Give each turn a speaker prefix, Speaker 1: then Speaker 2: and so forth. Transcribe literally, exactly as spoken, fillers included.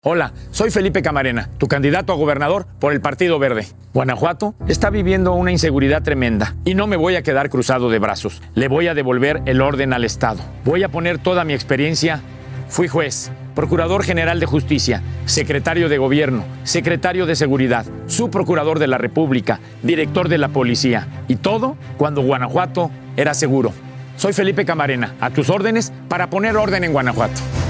Speaker 1: Hola, soy Felipe Camarena, tu candidato a gobernador por el Partido Verde. Guanajuato está viviendo una inseguridad tremenda y no me voy a quedar cruzado de brazos. Le voy a devolver el orden al Estado. Voy a poner toda mi experiencia. Fui juez, procurador general de justicia, secretario de gobierno, secretario de seguridad, subprocurador de la República, director de la policía. Y todo cuando Guanajuato era seguro. Soy Felipe Camarena, a tus órdenes para poner orden en Guanajuato.